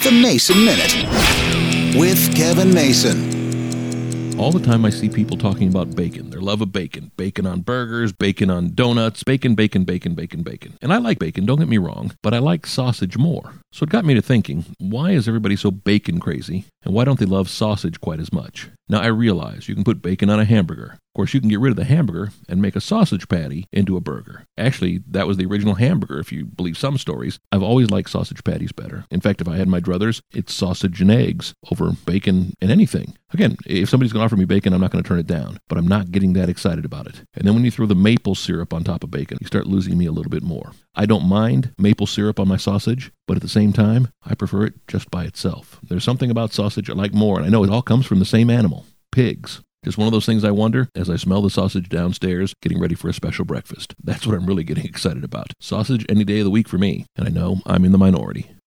The Mason Minute with Kevin Mason. All the time I see people talking about bacon, their love of bacon. Bacon on burgers, bacon on donuts, bacon. And I like bacon, don't get me wrong, but I like sausage more. So it got me to thinking, why is everybody so bacon crazy, and why don't they love sausage quite as much? Now I realize you can put bacon on a hamburger. Of course, you can get rid of the hamburger and make a sausage patty into a burger. Actually, that was the original hamburger, if you believe some stories. I've always liked sausage patties better. In fact, if I had my druthers, it's sausage and eggs over bacon and anything. Again, if somebody's going to offer me bacon, I'm not going to turn it down, but I'm not getting that excited about it. And then when you throw the maple syrup on top of bacon, you start losing me a little bit more. I don't mind maple syrup on my sausage, but at the same time, I prefer it just by itself. There's something about sausage I like more, and I know it all comes from the same animal, pigs. Just one of those things I wonder as I smell the sausage downstairs getting ready for a special breakfast. That's what I'm really getting excited about. Sausage any day of the week for me, and I know I'm in the minority.